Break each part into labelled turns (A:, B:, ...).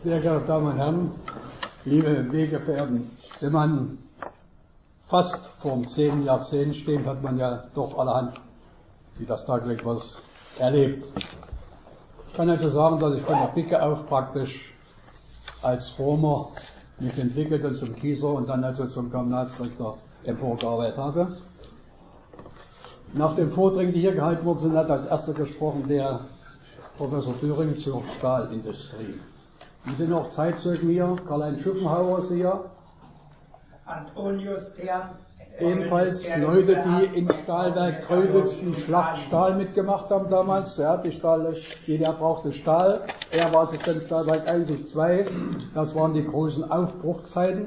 A: Sehr geehrte Damen und Herren, liebe Weggefährten, wenn man fast vor 10 Jahrzehnten steht, hat man ja doch allerhand, wie das tagtäglich was, erlebt. Ich kann also sagen, dass ich von der Pike auf praktisch als Romer mich entwickelt und zum Kieser und dann also zum Kommunaldirektor emporgearbeitet habe. Nach den Vorträgen, die hier gehalten worden sind, hat als erster gesprochen der Professor Döring zur Stahlindustrie. Wir sind auch Zeitzeugen hier, Karl-Heinz Schuppenhauer ist hier.
B: Antonius Ern.
A: Ebenfalls Leute, die im Stahlwerk Gröditz die Schlacht Stahl mitgemacht haben damals. Jeder brauchte Stahl. Er war Assistent Stahlwerk 1 und 2. Das waren die großen Aufbruchzeiten.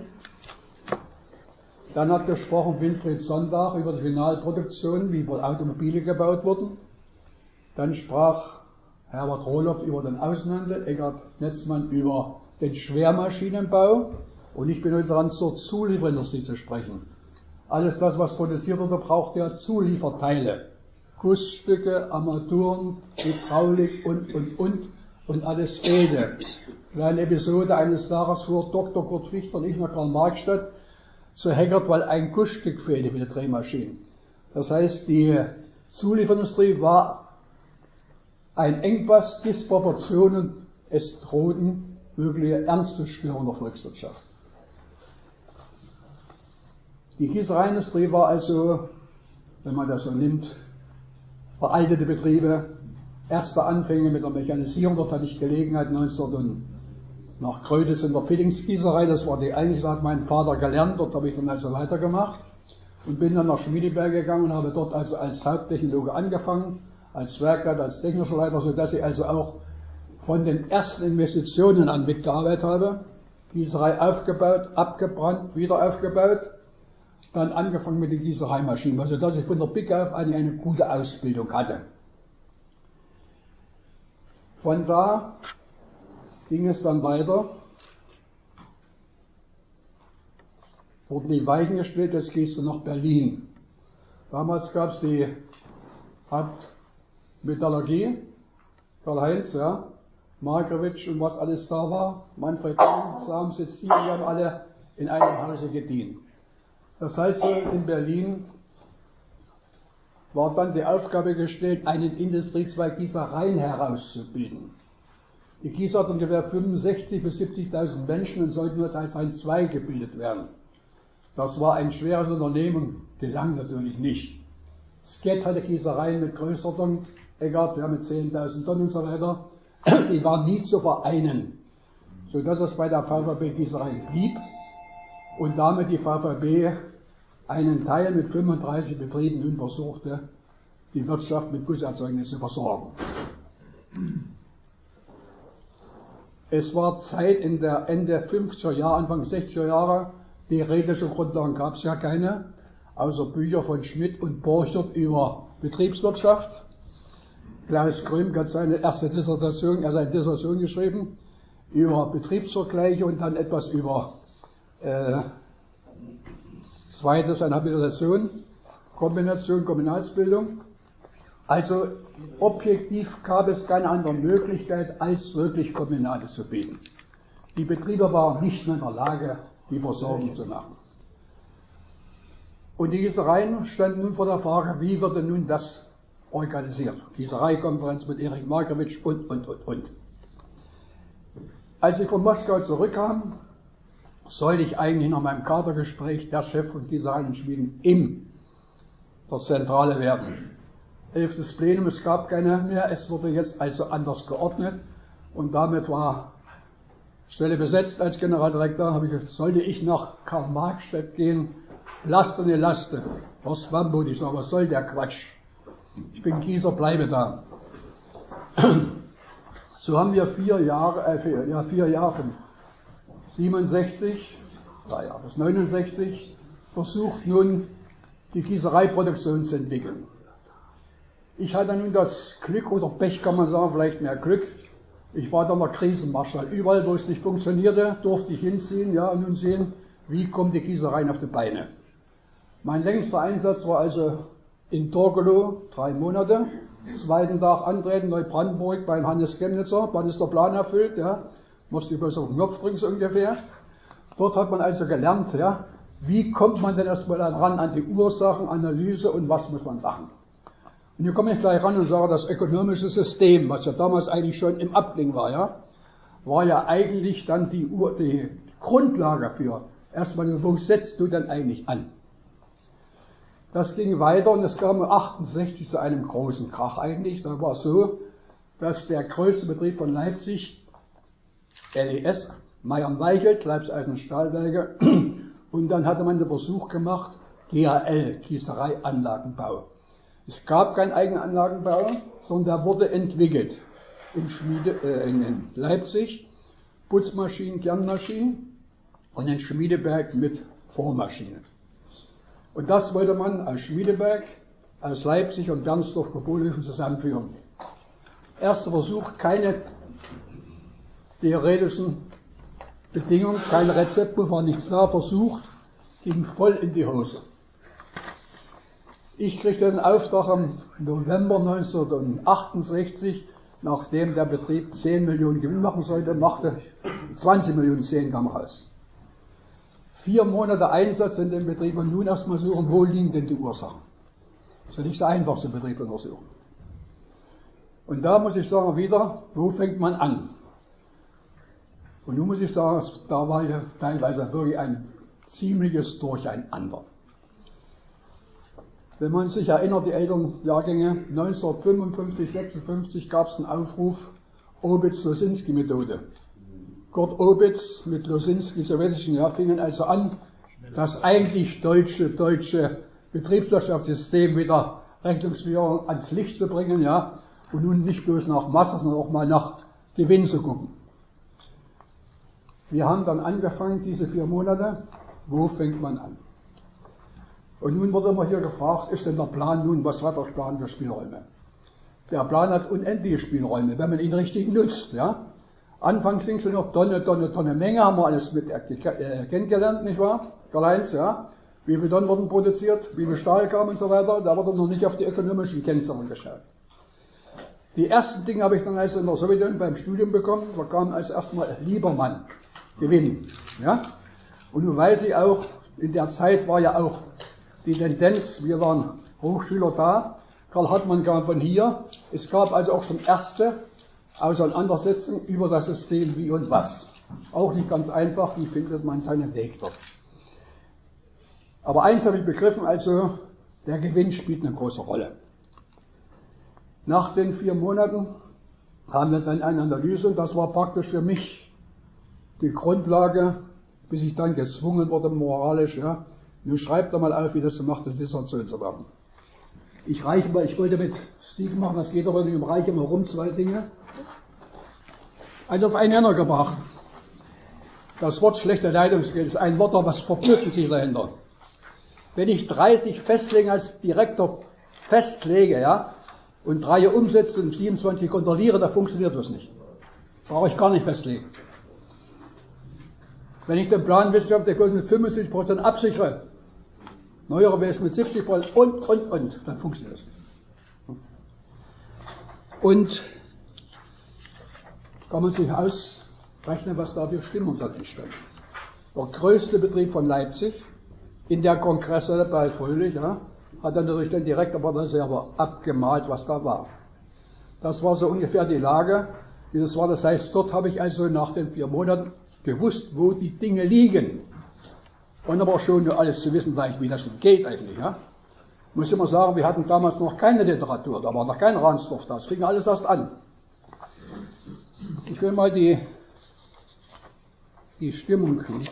A: Dann hat gesprochen Winfried Sonntag über die Finalproduktion, wie Automobile gebaut wurden. Dann sprach Herbert Rohloff über den Außenhandel, Eckart Netzmann über den Schwermaschinenbau und ich bin heute dran, zur Zulieferindustrie zu sprechen. Alles das, was produziert wurde, braucht ja Zulieferteile. Gussstücke, Armaturen, Hydraulik und alles fehlte. Kleine Episode, eines Tages fuhr Dr. Kurt Fichter und ich nach Karl-Marx-Stadt zu Heckert, weil ein Gussstück fehlte für die Drehmaschinen. Das heißt, die Zulieferindustrie war ein Engpass, Disproportionen, es drohten wirkliche ernste Störungen der Volkswirtschaft. Die Gießereiindustrie war also, wenn man das so nimmt, veraltete Betriebe, erste Anfänge mit der Mechanisierung. Dort hatte ich Gelegenheit 1900 nach Gröditz in der Fittingsgießerei, das war die eigentliche, da hat mein Vater gelernt, dort habe ich dann also weitergemacht und bin dann nach Schmiedeberg gegangen und habe dort also als Haupttechnologe angefangen, als Werkleiter, als technischer Leiter, sodass ich also auch von den ersten Investitionen an mitgearbeitet habe. Gießerei aufgebaut, abgebrannt, wieder aufgebaut, dann angefangen mit den Gießereimaschinen, sodass ich von der Pike auf eine gute Ausbildung hatte. Von da ging es dann weiter, wurden die Weichen gestellt, jetzt gehst du nach Berlin. Damals gab es die Metallurgie, Karl-Heinz, ja, Markowitsch und was alles da war, Manfred Sam sitzt hier, die haben alle in einem Hause gedient. Das heißt, in Berlin war dann die Aufgabe gestellt, einen Industriezweig Gießereien herauszubilden. Die Gießer hatten ungefähr 65.000 bis 70.000 Menschen und sollten nur als ein Zweig gebildet werden. Das war ein schweres Unternehmen, gelang natürlich nicht. Skett hatte Gießereien mit Größerung, Eckart, ja, mit 10.000 Tonnen und so weiter, die waren nie zu vereinen, sodass es bei der VVB Gießerei blieb und damit die VVB einen Teil mit 35 Betrieben nun versuchte, die Wirtschaft mit Gusserzeugnissen zu versorgen. Es war Zeit in der Ende 50er Jahre, Anfang 60er Jahre, theoretische Grundlagen gab es ja keine, außer Bücher von Schmidt und Borchert über Betriebswirtschaft. Klaus Grüm hat seine Dissertation geschrieben über Betriebsvergleiche und dann etwas über zweites eine Habilitation, Kombinationsbildung. Also objektiv gab es keine andere Möglichkeit, als wirklich Kombinate zu bieten. Die Betriebe waren nicht mehr in der Lage, die Versorgung zu machen. Und die Gießereien standen nun vor der Frage, wie wird denn nun das organisiert? Gießereikonferenz mit Erich Markowitsch und. Als ich von Moskau zurückkam, sollte ich eigentlich nach meinem Kadergespräch der Chef von Gießereien und Schmieden in der Zentrale werden. 11. Plenum, es gab keine mehr, es wurde jetzt also anders geordnet und damit war Stelle besetzt als Generaldirektor, sollte ich nach Karl-Marx-Stadt gehen, Laste eine Laste, Horst Wambut, ich sage, was soll der Quatsch? Ich bin Gießer, bleibe da. So haben wir 4 Jahre von 67, 3 Jahre bis 69 versucht nun die Gießereiproduktion zu entwickeln. Ich hatte nun das Glück oder Pech, kann man sagen, vielleicht mehr Glück. Ich war dann der Krisenmarschall. Überall, wo es nicht funktionierte, durfte ich hinziehen, ja, und nun sehen, wie kommen die Gießereien auf die Beine. Mein längster Einsatz war also in Torgelow 3 Monate. Zweiten Tag antreten, Neubrandenburg beim Hannes Chemnitzer, wann ist der Plan erfüllt, ja. musste bloß auf den Knopf drücken so ungefähr. Dort hat man also gelernt, ja, wie kommt man denn erstmal ran an die Ursachenanalyse und was muss man machen. Und hier komme ich gleich ran und sage, das ökonomische System, was ja damals eigentlich schon im Abklingen war, ja, war ja eigentlich dann die Grundlage für erstmal, wo setzt du denn eigentlich an? Das ging weiter und es kam 1968 zu einem großen Krach eigentlich. Da war es so, dass der größte Betrieb von Leipzig, LES, Mayr-Weichelt, Leibseisen- und Stahlwerke, und dann hatte man den Versuch gemacht, GAL, Gießereianlagenbau. Es gab keinen eigenen Anlagenbau, sondern der wurde entwickelt in Leipzig, Putzmaschinen, Kernmaschinen und in Schmiedeberg mit Vormaschinen. Und das wollte man aus Schmiedeberg, aus Leipzig und Bernsdorf, Kobolhöfen zusammenführen. Erster Versuch, keine theoretischen Bedingungen, kein Rezeptbuch, war nichts da, versucht, ging voll in die Hose. Ich kriegte den Auftrag im November 1968, nachdem der Betrieb 10 Millionen Gewinn machen sollte, machte 20 Millionen 10 kam raus. 4 Monate Einsatz in dem Betrieb und nun erstmal suchen, wo liegen denn die Ursachen. Das ist ja nicht so einfach, so einen Betrieb untersuchen. Und da muss ich sagen wieder, wo fängt man an? Und nun muss ich sagen, da war ja teilweise wirklich ein ziemliches Durcheinander. Wenn man sich erinnert, die älteren Jahrgänge, 1955, 56 gab es einen Aufruf, Obitz-Losinski-Methode. Kurt Obitz mit Losinski, sowjetischen, ja, fingen also an, das eigentlich deutsche Betriebswirtschaftssystem wieder Rechnungsführung ans Licht zu bringen, ja, und nun nicht bloß nach Masse, sondern auch mal nach Gewinn zu gucken. Wir haben dann angefangen, diese 4 Monate, wo fängt man an? Und nun wurde immer hier gefragt, ist denn der Plan nun, was hat der Plan für Spielräume? Der Plan hat unendliche Spielräume, wenn man ihn richtig nutzt, ja. Anfangs ging es noch Tonne Menge, haben wir alles mit kennengelernt, nicht wahr? Karl-Heinz, ja. Wie viel Tonnen wurden produziert, wie viel Stahl kam und so weiter, da wurde noch nicht auf die ökonomischen Kennzahlen geschaut. Die ersten Dinge habe ich dann also in der Sowjetunion beim Studium bekommen, da kam als erstmal Liebermann, Gewinn, ja. Und nun weiß ich auch, in der Zeit war ja auch die Tendenz, wir waren Hochschüler da, Karl Hartmann kam von hier, es gab also auch schon erste Auseinandersetzungen über das System wie und was. Auch nicht ganz einfach, wie findet man seinen Weg dort. Aber eins habe ich begriffen, also der Gewinn spielt eine große Rolle. Nach den 4 Monaten haben wir dann eine Analyse und das war praktisch für mich die Grundlage, bis ich dann gezwungen wurde, moralisch, ja, nun schreibt doch mal auf, wie das so macht, eine Dissertation zu machen. Ich wollte mit Steve machen, das geht aber nicht, reiche mal rum, 2 Dinge. Also auf einen Nenner gebracht. Das Wort schlechte Leitungsgeld ist ein Wort, was verknüpft sich dahinter. Wenn ich 30 Festlegen als Direktor festlege, ja, und 3 umsetze und 27 kontrolliere, da funktioniert das nicht. Brauche ich gar nicht festlegen. Wenn ich den Planwissenschaft der Größe mit 75% absichere, neuere wäre es mit 70% und, dann funktioniert das nicht. Und kann man sich ausrechnen, was da für Stimmung dort entstand. Der größte Betrieb von Leipzig, in der Kongresshalle bei Fröhlich, ja, hat dann natürlich den Direktor selber abgemalt, was da war. Das war so ungefähr die Lage, wie das war. Das heißt, dort habe ich also nach den 4 Monaten gewusst, wo die Dinge liegen. Und aber schon alles zu wissen, wie das geht eigentlich. Ja. Ich muss immer sagen, wir hatten damals noch keine Literatur, da war noch kein Ransdorf da, es fing alles erst an. Ich will mal die Stimmung kriegen.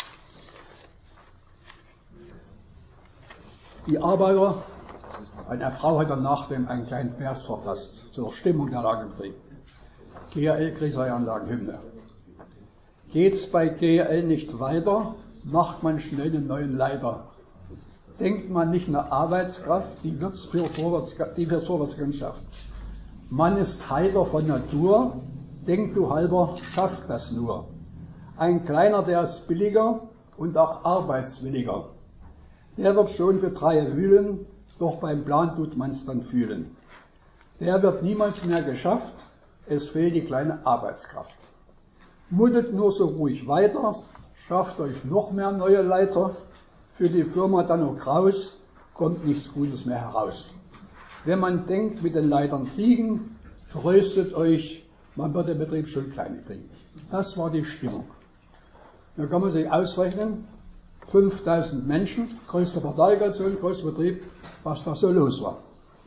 A: Die Arbeiter, eine Frau hat dann nach dem einen kleinen Vers verfasst, zur Stimmung der Lage im Betrieb. GAL Gießereianlagen-Hymne. Geht's bei GAL nicht weiter, macht man schnell einen neuen Leiter. Denkt man nicht eine Arbeitskraft, die fürs Vorwärtsgehen schafft. Man ist heiter von Natur, denkt du halber, schafft das nur. Ein Kleiner, der ist billiger und auch arbeitswilliger. Der wird schon für 3 wühlen, doch beim Plan tut man's dann fühlen. Der wird niemals mehr geschafft, es fehlt die kleine Arbeitskraft. Muttet nur so ruhig weiter, schafft euch noch mehr neue Leiter für die Firma Danno-Kraus, kommt nichts Gutes mehr heraus. Wenn man denkt, mit den Leitern siegen, tröstet euch, man wird den Betrieb schon klein kriegen. Das war die Stimmung. Da kann man sich ausrechnen, 5000 Menschen, größte Parteiorganisation, größter Betrieb, was da so los war.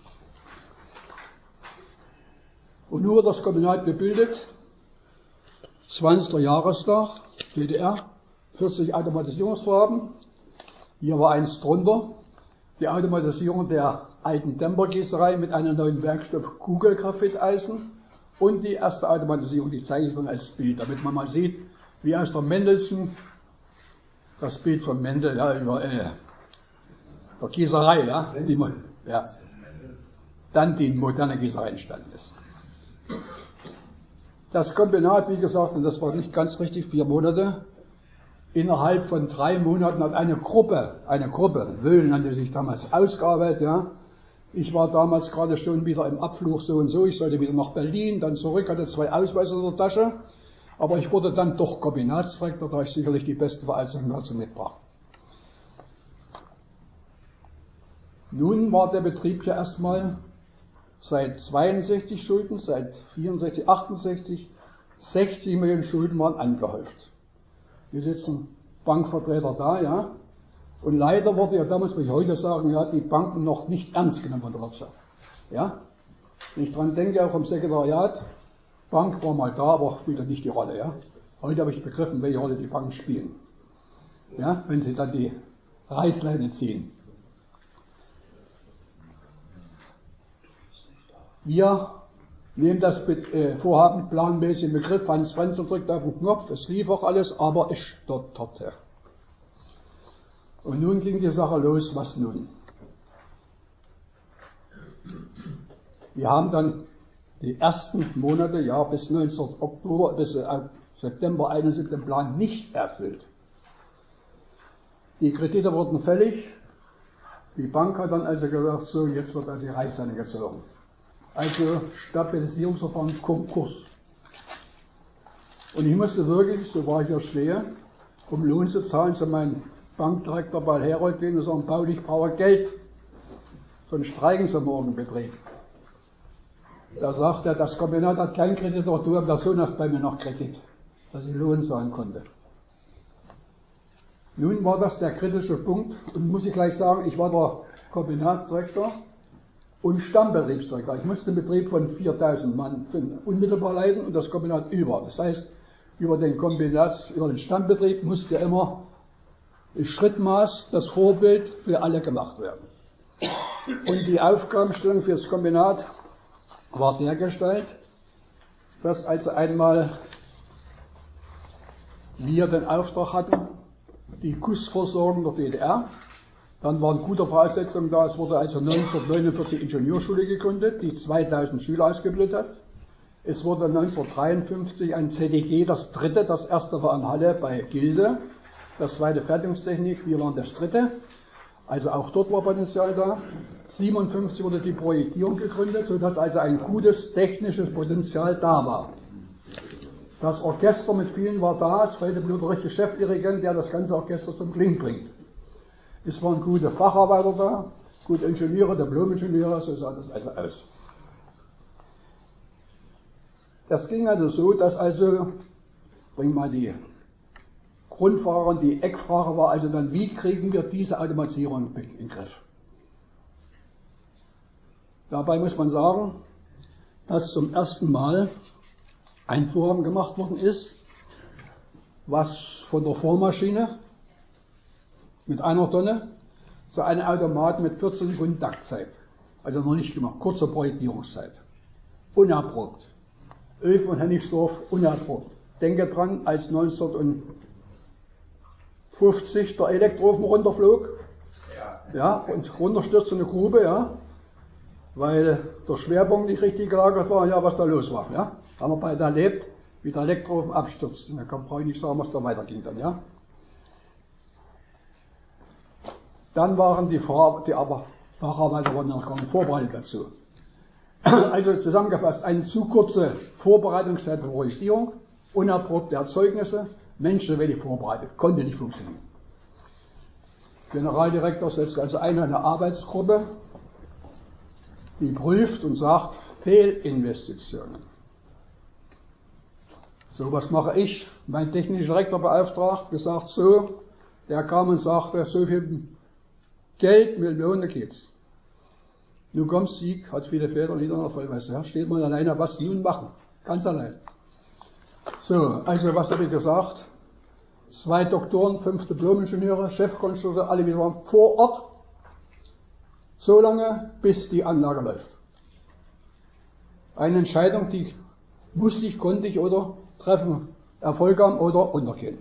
A: Und nur das Kombinat gebildet, 20. Jahrestag, DDR, 40 Automatisierungsvorhaben, hier war eins drunter, die Automatisierung der alten Dämpergießerei mit einem neuen Werkstoff Kugelgraphiteisen und die erste Automatisierung, die zeige ich Ihnen als Bild, damit man mal sieht, wie aus der Mendelssohn, das Bild von Mendel, ja, über der Gießerei, ja, dann die moderne Gießerei entstanden ist. Das Kombinat, wie gesagt, und das war nicht ganz richtig, 4 Monate, innerhalb von 3 Monaten hat eine Gruppe, Wöhlen nannte sich damals, ausgearbeitet, ja. Ich war damals gerade schon wieder im Abflug so und so, ich sollte wieder nach Berlin, dann zurück, hatte 2 Ausweise in der Tasche, aber ich wurde dann doch Kombinatsdirektor, da ich sicherlich die beste Vereinigung dazu mitbrachte. Nun war der Betrieb ja erstmal seit 62 Schulden, seit 64, 68, 60 Millionen Schulden waren angehäuft. Hier sitzen Bankvertreter da, ja. Und leider wurde ja damals, muss ich heute sagen, ja, die Banken noch nicht ernst genommen von der Wirtschaft. Ja. Wenn ich dran denke, auch im Sekretariat, Bank war mal da, aber spielte nicht die Rolle, ja. Heute habe ich begriffen, welche Rolle die Banken spielen. Ja, wenn sie dann die Reißleine ziehen. Wir nehmen das Vorhaben planmäßig im Begriff, Hans Frenzel drückt auf den Knopf, es lief auch alles, aber es stotterte. Und nun ging die Sache los, was nun? Wir haben dann die ersten Monate, ja, bis 19. Oktober, bis September 71 den Plan nicht erfüllt. Die Kredite wurden fällig, die Bank hat dann also gesagt, so, jetzt wird also die Reißleine gezogen. Also Stabilisierungsverfahren, Konkurs. Und ich musste wirklich, so war ich ja schwer, um Lohn zu zahlen, zu meinem Bankdirektor bei Herold gehen und sagen, Paul, ich brauche Geld. Sonst streiken sie morgen im Betrieb. Da sagt er, das Kombinat hat keinen Kredit, doch du, der Sohn hast bei mir noch Kredit, dass ich Lohn zahlen konnte. Nun war das der kritische Punkt und muss ich gleich sagen, ich war der Kombinatsdirektor und Stammbetriebsdirektor. Ich musste den Betrieb von 4000 Mann unmittelbar leiten und das Kombinat über. Das heißt, über den Stammbetrieb musste immer im Schrittmaß das Vorbild für alle gemacht werden. Und die Aufgabenstellung für das Kombinat war dergestalt, dass also einmal wir den Auftrag hatten, die Gussversorgung der DDR. Dann waren gute Voraussetzungen da. Es wurde also 1949 Ingenieurschule gegründet, die 2000 Schüler ausgebildet hat. Es wurde 1953 ein CDG, das dritte, das erste war in Halle bei Gilde, das zweite Fertigungstechnik, wir waren das dritte. Also auch dort war Potenzial da. 1957 wurde die Projektierung gegründet, sodass also ein gutes technisches Potenzial da war. Das Orchester mit vielen war da, es fehlte nur der richtige Chefdirigent, der das ganze Orchester zum Klingen bringt. Es waren gute Facharbeiter da, gute Ingenieure, Diplom-Ingenieure, so sah das also aus. Das ging also so, dass also, bring mal die Grundfrage und die Eckfrage war also dann, wie kriegen wir diese Automatisierung in den Griff? Dabei muss man sagen, dass zum ersten Mal ein Vorhaben gemacht worden ist, was von der Vormaschine mit 1 Tonne zu einem Automaten mit 14 Sekunden Taktzeit. Also noch nicht gemacht, kurze Projektierungszeit. Unerprobt. Öfen und Hennigsdorf unerprobt. Denke dran, als 1950 der Elektroofen runterflog, ja, und runterstürzte eine Grube, ja, weil der Schwerpunkt nicht richtig gelagert war, ja, was da los war, ja. Haben wir beide erlebt, wie der Elektroofen abstürzt. Und da brauche ich nicht sagen, was da weiterging dann, ja. Dann waren die Facharbeiter waren noch gar nicht vorbereitet dazu. Also zusammengefasst, eine zu kurze Vorbereitungszeit der Projektierung, unerprobte Erzeugnisse, Menschen wenig vorbereitet, konnte nicht funktionieren. Generaldirektor setzt also ein eine Arbeitsgruppe, die prüft und sagt, Fehlinvestitionen. So, was mache ich? Mein technischer Direktor beauftragt, gesagt, so, der kam und sagte, so viel Geld, Millionen gibt's. Nun kommt Sieg, hat viele Väter, Lieder noch voll, weißt du, steht man alleine, was nun machen? Ganz allein. So, also was habe ich gesagt? 2 Doktoren, 5 Diplom-Ingenieure, Chefkonstrukteure, alle wieder vor Ort, so lange, bis die Anlage läuft. Eine Entscheidung, die musste ich, konnte ich oder treffen, Erfolg haben oder untergehen.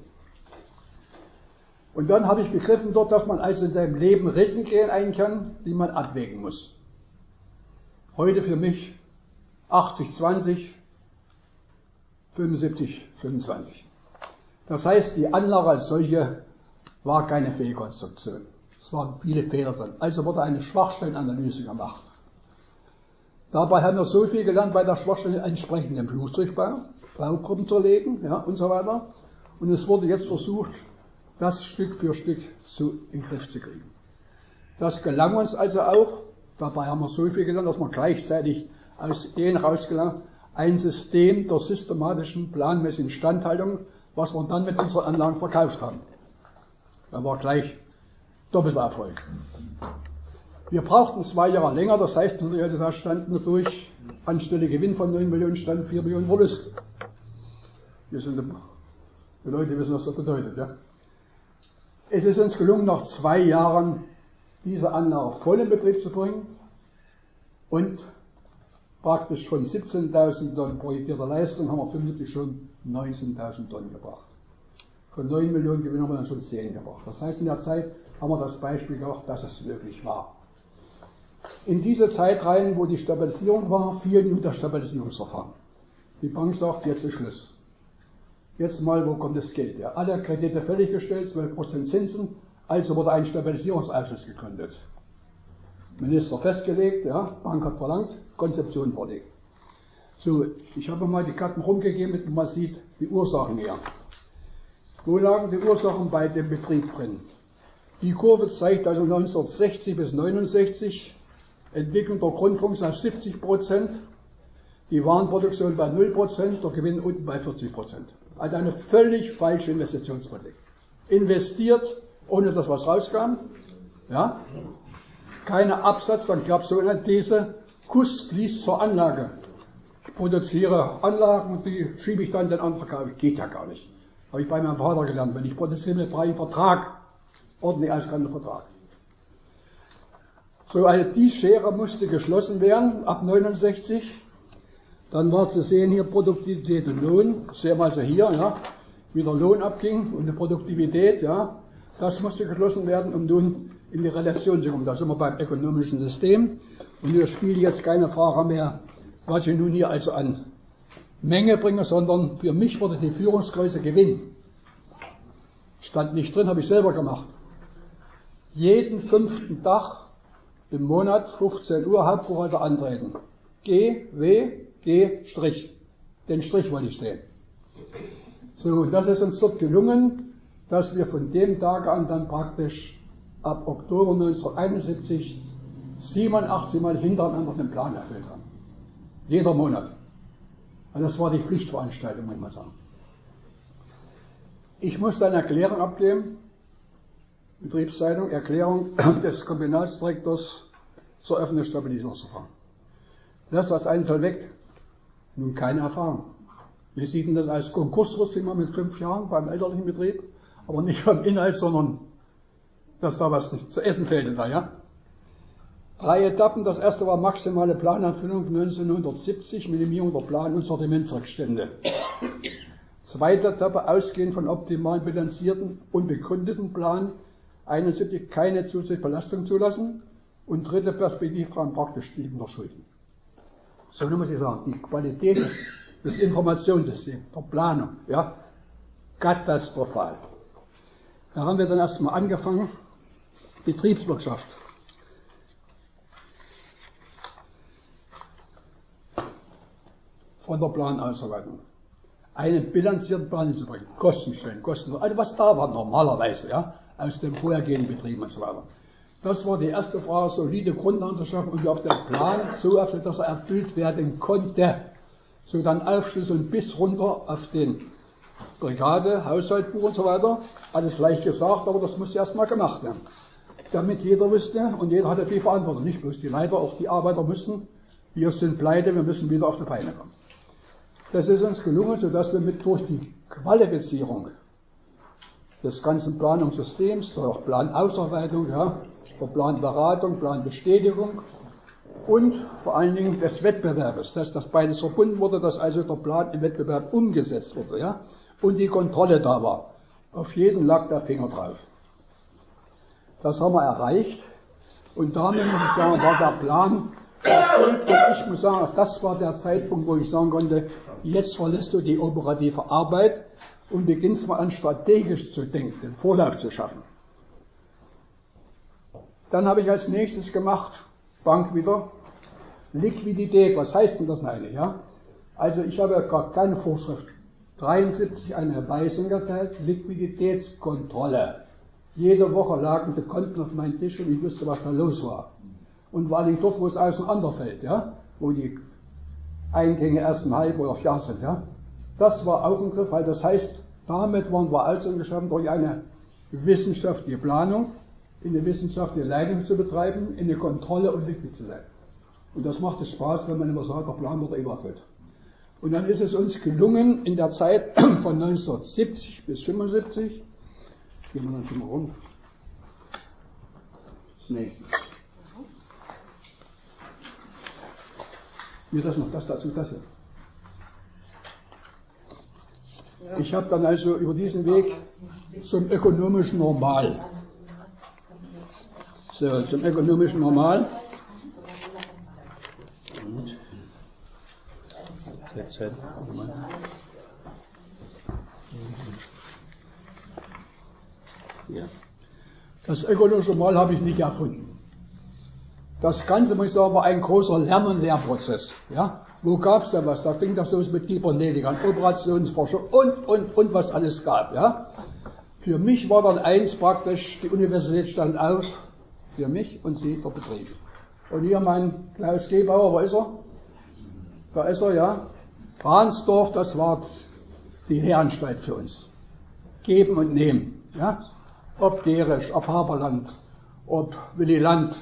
A: Und dann habe ich begriffen dort, dass man also in seinem Leben Risiken eingehen kann, die man abwägen muss. Heute für mich 80-20, 75-25. Das heißt, die Anlage als solche war keine Fehlkonstruktion. Es waren viele Fehler drin. Also wurde eine Schwachstellenanalyse gemacht. Dabei haben wir so viel gelernt, bei der Schwachstelle entsprechend den Flugzeugbau, Baugruppen zu legen, ja, und so weiter. Und es wurde jetzt versucht, das Stück für Stück so in den Griff zu kriegen. Das gelang uns also auch. Dabei haben wir so viel gelernt, dass wir gleichzeitig aus denen rausgelernt ein System der systematischen, planmäßigen Instandhaltung, was wir dann mit unseren Anlagen verkauft haben. Da war gleich doppelter Erfolg. Wir brauchten 2 Jahre länger, das heißt, da standen dadurch anstelle Gewinn von 9 Millionen standen 4 Millionen Verlust. Die Leute wissen, was das bedeutet. Ja. Es ist uns gelungen, nach 2 Jahren diese Anlage voll in Betrieb zu bringen und praktisch von 17.000 Tonnen projektierter Leistung haben wir 75 schon 19.000 Tonnen gebracht. Von 9 Millionen Gewinn haben wir dann schon 10 gebracht. Das heißt, in der Zeit haben wir das Beispiel gemacht, dass es wirklich war. In diese Zeit rein, wo die Stabilisierung war, fiel nun das Stabilisierungsverfahren. Die Bank sagt, jetzt ist Schluss. Jetzt mal, wo kommt das Geld her? Alle Kredite fällig gestellt, 12% Zinsen, also wurde ein Stabilisierungsausschuss gegründet. Minister festgelegt, ja, Bank hat verlangt, Konzeption vorlegt. So, ich habe mal die Karten rumgegeben, damit man sieht die Ursachen her. Wo lagen die Ursachen bei dem Betrieb drin? Die Kurve zeigt also 1960 bis 69 Entwicklung der Grundfunktion auf 70%, die Warenproduktion bei 0%, der Gewinn unten bei 40%. Also eine völlig falsche Investitionspolitik. Investiert, ohne dass was rauskam, ja, keine Absatz, dann gab es so eine These, Kuss fließt zur Anlage. Ich produziere Anlagen und die schiebe ich dann den anderen Verkauf. Geht ja gar nicht. Habe ich bei meinem Vater gelernt. Wenn ich produziere mit freiem Vertrag, ordentlich ausgehandelter Vertrag. So, also die Schere musste geschlossen werden ab 69. Dann war zu sehen hier Produktivität und Lohn. Das sehen wir also hier, ja, wie der Lohn abging und die Produktivität, ja. Das musste geschlossen werden, um nun in die Relation zu kommen. Da sind wir beim ökonomischen System. Und wir spielen jetzt keine Frage mehr, was ich nun hier also an Menge bringe, sondern für mich wurde die Führungsgröße Gewinn. Stand nicht drin, habe ich selber gemacht. Jeden 5. Tag im Monat, 15 Uhr, Hauptbuchhalter antreten. G, W, G, Strich. Den Strich wollte ich sehen. So, und das ist uns dort gelungen, dass wir von dem Tag an dann praktisch ab Oktober 1971 87 Mal hintereinander den Plan erfüllt haben. Jeder Monat. Also das war die Pflichtveranstaltung, muss man sagen. Ich musste eine Erklärung abgeben, Betriebszeitung, Erklärung des Kombinatsdirektors zur Öffnung des Stabilisierungsverfahrens. Das als Einfall weg. Nun keine Erfahrung. Wir sehen das als Konkursfrist immer mit 5 Jahren beim elterlichen Betrieb, aber nicht beim Inhalt, sondern dass da was nicht zu essen fehlte da, ja. 3 Etappen. Das erste war maximale Planerfüllung 1970, Minimierung der Plan- und Sortimentsrückstände. Zweite Etappe, ausgehend von optimalen, bilanzierten und begründeten Plan, 71 keine zusätzliche Belastung zulassen und dritte Perspektivrahmen praktisch liegender Schulden. So muss ich sagen, die Qualität des Informationssystems, der Planung, ja, katastrophal. Da haben wir dann erstmal angefangen, Betriebswirtschaft. Von der Planausarbeitung. einen bilanzierten Plan hinzubringen. Kostenstellen, Kosten, also was da war normalerweise, ja, aus dem vorhergehenden Betrieb und so weiter. Das war die erste Frage, solide Grundlagen zu schaffen und auch der Plan so erfüllt, dass er erfüllt werden konnte. So dann aufschlüsseln bis runter auf den Brigade, Haushaltbuch und so weiter. Alles leicht gesagt, aber das musste erstmal gemacht werden. Damit jeder wusste und jeder hatte viel Verantwortung. Nicht bloß die Leiter, auch die Arbeiter mussten, wir sind pleite, wir müssen wieder auf die Beine kommen. Das ist uns gelungen, sodass wir durch die Qualifizierung des ganzen Planungssystems, durch auch Planausarbeitung, ja, der Planberatung, Planbestätigung und vor allen Dingen des Wettbewerbes, dass beides verbunden wurde, dass also der Plan im Wettbewerb umgesetzt wurde, ja, und die Kontrolle da war. Auf jeden lag der Finger drauf. Das haben wir erreicht und damit muss ich sagen, war der Plan erfüllt und ich muss sagen, das war der Zeitpunkt, wo ich sagen konnte, jetzt verlässt du die operative Arbeit und beginnst mal an strategisch zu denken, den Vorlauf zu schaffen. Dann habe ich als nächstes gemacht, Bank wieder, Liquidität, was heißt denn das eigentlich, ja? Also ich habe ja gar keine Vorschrift. 73 eine Weisung erteilt, Liquiditätskontrolle. Jede Woche lagen die Konten auf meinem Tisch und ich wusste, was da los war. Und vor allem dort, wo es auseinanderfällt, ja? Wo die Eingänge erst im Halb- oder Jahr sind, ja? Das war auch ein Griff, weil das heißt, damit waren wir also geschaffen, durch eine wissenschaftliche Planung, in eine wissenschaftliche Leitung zu betreiben, in eine Kontrolle und liquid zu sein. Und das macht es Spaß, wenn man immer sagt, der Plan wird immer erfüllt. Und dann ist es uns gelungen, in der Zeit von 1970 bis 1975, gehen wir dann schon mal rum, das nächste. Mir das noch, das dazu, das hier. Ich habe dann also über diesen Weg zum ökonomischen Normal. So, zum ökonomischen Normal. Das ökonomische Normal habe ich nicht erfunden. Das Ganze, muss ich sagen, war ein großer Lern- und Lehrprozess. Ja? Wo gab es da was? Da fing das los mit Kybernetik an, Operationsforschung und was alles gab. Ja? Für mich war dann eins praktisch, die Universität stand auf, für mich und sie der Betrieb. Und hier mein Klaus Gebauer, wo ist er? Da ist er, ja. Ransdorf, das war die Lehranstalt für uns. Geben und nehmen. Ja? Ob Gerisch, ob Haberland, ob Willy Land,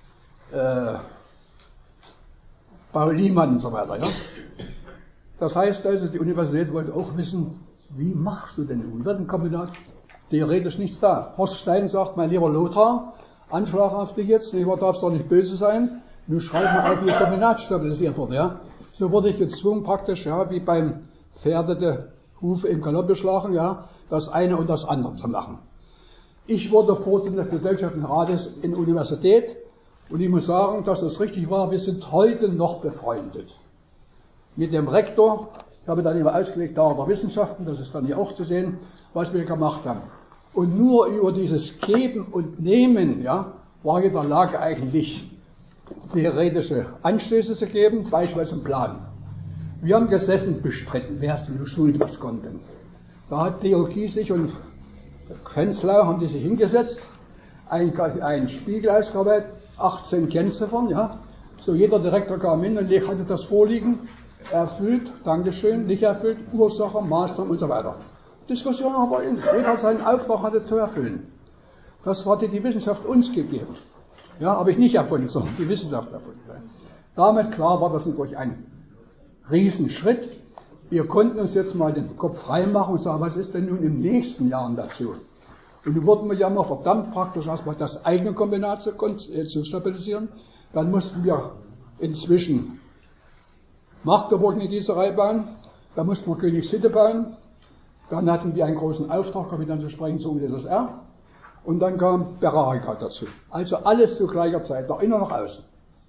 A: Paul Liemann und so weiter. Ja? Das heißt also, die Universität wollte auch wissen, wie machst du denn nun? Wird ein Kombinat? Theoretisch nichts da. Horst Stein sagt, mein lieber Lothar, Anschlag auf dich jetzt, du darfst doch nicht böse sein, nun schreib mal auf, wie Kombinat stabilisiert wird. Ja? So wurde ich gezwungen praktisch, ja, wie beim Pferde der Hufe im Galopp beschlagen, ja, das eine und das andere zu machen. Ich wurde Vorsitzender des Gesellschaftlichen Rates in der Universität und ich muss sagen, dass das richtig war, wir sind heute noch befreundet. Mit dem Rektor, ich habe dann immer ausgelegt, Dauer der Wissenschaften, das ist dann hier auch zu sehen, was wir gemacht haben. Und nur über dieses Geben und Nehmen, ja, war in der Lage eigentlich theoretische Anstöße zu geben, beispielsweise einen Plan. Wir haben gesessen bestritten, wer ist denn schuld, was konnte. Da hat Theo Kiesig und Krenzlau haben die sich hingesetzt, ein Spiegel ausgearbeitet, 18 Kennziffern, ja. So jeder Direktor kam hin und hatte das vorliegen, erfüllt, Dankeschön, nicht erfüllt, Ursache, Maßnahmen und so weiter. Diskussion aber jeder hat seinen Auftrag hatte zu erfüllen. Das hatte die Wissenschaft uns gegeben. Ja, habe ich nicht erfunden, sondern die Wissenschaft erfunden. Damit klar war das natürlich ein Riesenschritt. Wir konnten uns jetzt mal den Kopf frei machen und sagen, was ist denn nun im nächsten Jahr dazu? Und nun wurden wir ja mal verdammt praktisch erstmal das eigene Kombinat zu stabilisieren. Dann mussten wir inzwischen Magdeburg eine Gießerei bauen, da mussten wir Königshütte bauen, dann hatten wir einen großen Auftrag, komme ich dann zu sprechen zur UdSSR, und dann kam Berarika dazu. Also alles zu gleicher Zeit, nach innen nach außen.